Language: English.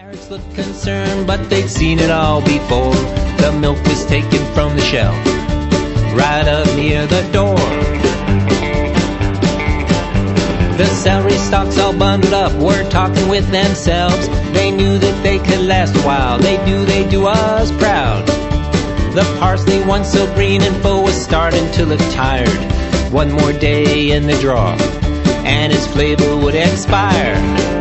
Carrots looked concerned, but they'd seen it all before. The milk was taken from the shelf, right up near the door. The celery stalks all bundled up were talking with themselves. They knew that they could last a while. They knew they'd do us proud. The parsley, once so green and full, was starting to look tired. One more day in the drawer, and its flavor would expire.